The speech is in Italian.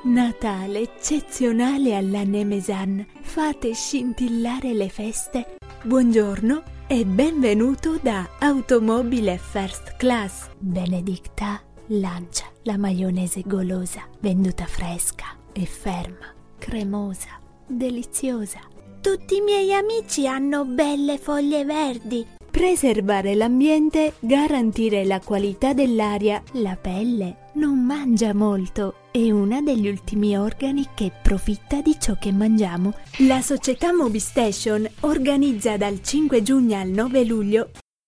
Natale eccezionale alla Nemesan, fate scintillare le feste. Buongiorno e benvenuto da Automobile First Class. Benedicta lancia la maionese golosa, venduta fresca e ferma, cremosa, deliziosa. Tutti i miei amici hanno belle foglie verdi. Preservare l'ambiente, garantire la qualità dell'aria, la pelle non mangia molto, è uno degli ultimi organi che profitta di ciò che mangiamo. La società Mobistation organizza dal 5 giugno al 9 luglio